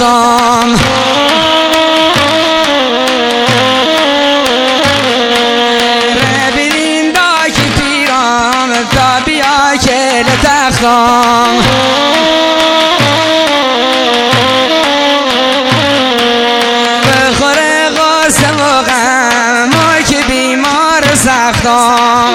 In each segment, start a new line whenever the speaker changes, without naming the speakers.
تختم ببینین دا که پیرام تا بیا که لتختم بخوره قاسم و غم ما که بیمار سختم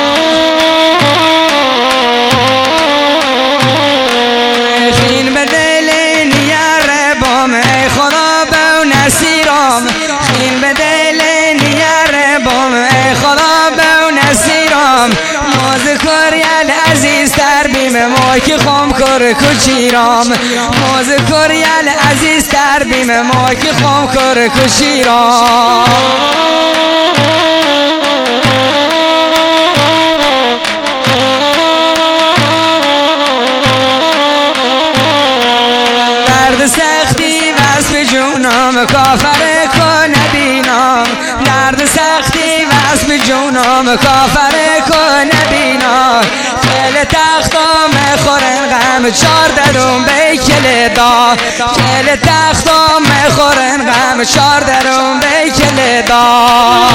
خین به دل نیاره بام ای خدا به نصیرم خین به دل نیاره بام ای خدا به نصیرم موز کریل عزیز تر بیم ما که خم کر کچیرم موز کریل عزیز تر بیم ما که خم کر کچیرم درد سختی وصف جونم کافر کن نبینم درد سختی وصف جونم کافر کن نبینم کل تختم خورن غم 14 روم به کل دا کل تختم خورن غم 14 روم به کل دا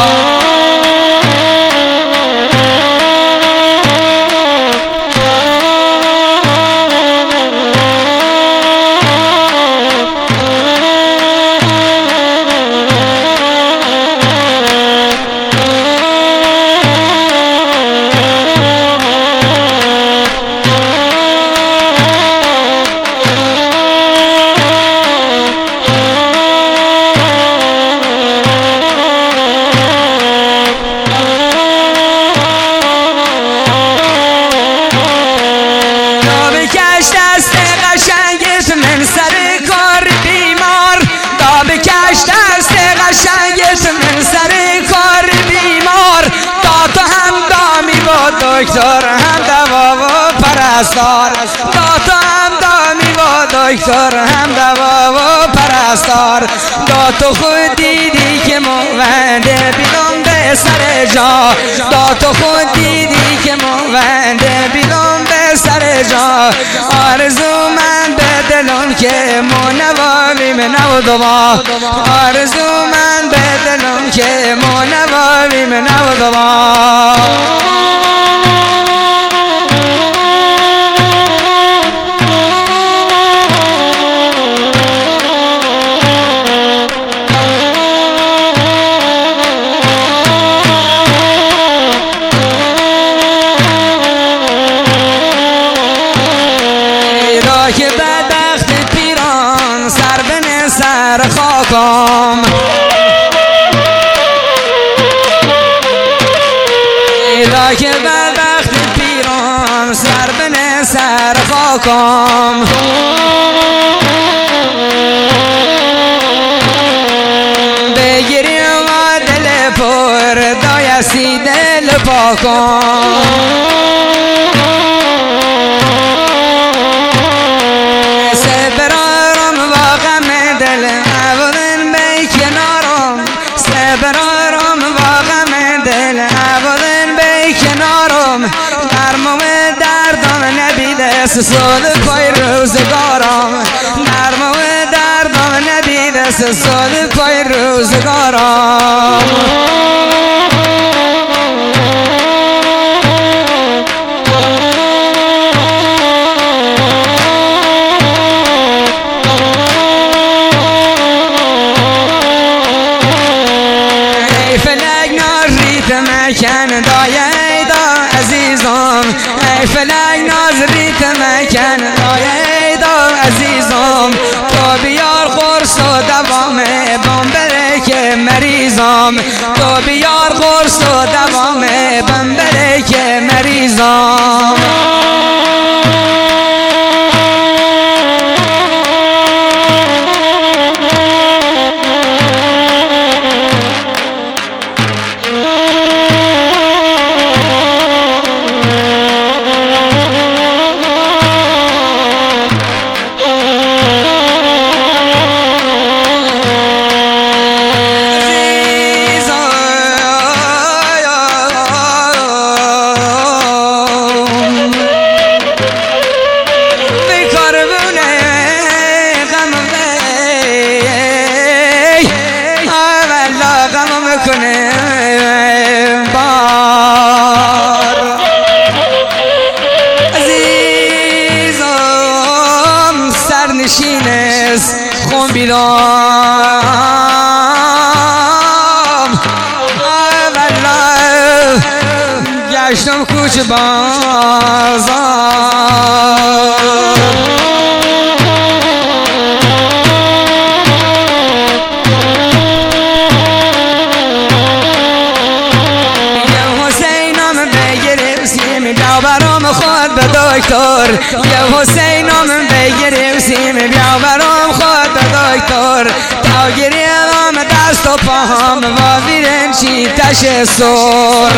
دکتر هم دوا و پرستار داتا هم دامی و دکتر هم دوا و پرستار داتو خود دیدی که مونده بیلم به سر جا داتو خود دیدی که مونده بیلم به سر جا آرزو من به دلم که مونوایی من و دوا آرزو من به دلم که مونوایی من و دوا که بدبخت پیران سر بنه سر خاکم ایدا که بدبخت پیران سر بنه سر خاکم بگیریم و دل پر دایستی دل پاکم سال پای روزگارم نرم و دردم نبیده سال پای روزگارم ای فلک ناریت مکن دایه دا عزیزم ای فلک ناریت مکن دایه دا عزیزم تو بیار قرص و دوام بم بره که مریضم تو بیار قرص و دوام بم بره که مریضم کنه بار عزیزم سرنشین است خون بیدام والله گشتم کوچه بازار خود به دکتر یه حسینم بگیریم سیم بیا برام خود به دکتر تا گیریم دست و پاهم و بیرم چی تشه سر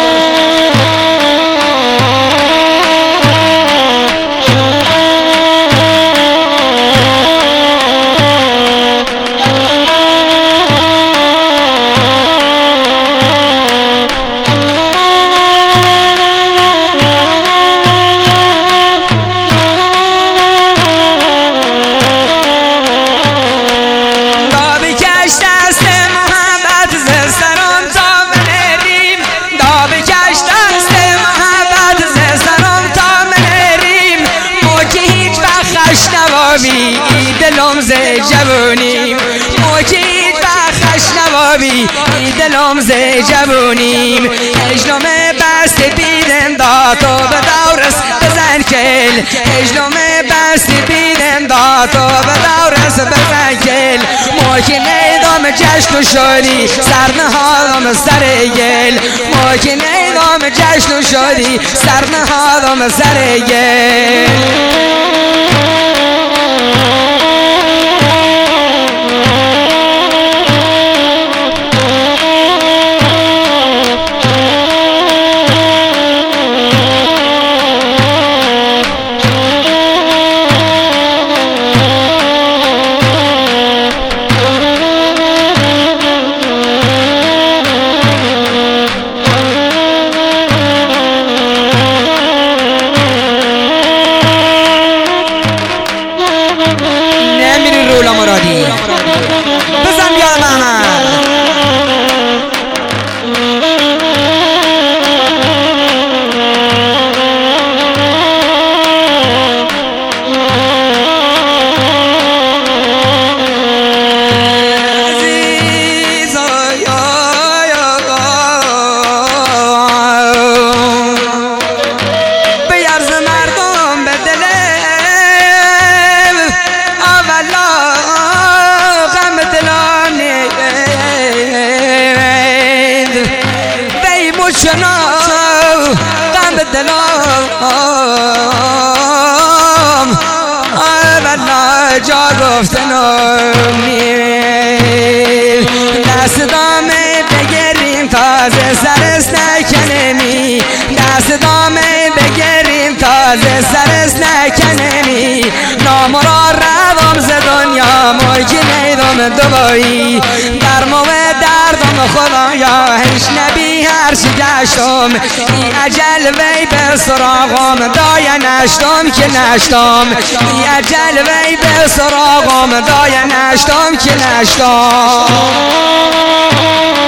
ای دلم ز جوونیم موجید و خشنوابی ای دلم ز جوونیم هجنم بست بیدم داتو به دورس بزن کل هجنم بست بیدم داتو به دورس بزن کل موکی نیدم جشن و شادی سرنهادم سر گل موکی نیدم جشن و شادی سرنهادم سر گل بزن یا محمد چنا غم دلم والله جا گفتنم دست دامه بگیریم تازه سرست نکنمی دست دامه بگیریم تازه سرست نکنمی نامرا روم ز دنیا موجی نیدم دوبایی در موه دردم خدایا هیچ نبی هر چی گشتم ای اجل وی به سراغم دای نشتم که نشتم ای اجل وی به سراغم دای نشتم که نشتم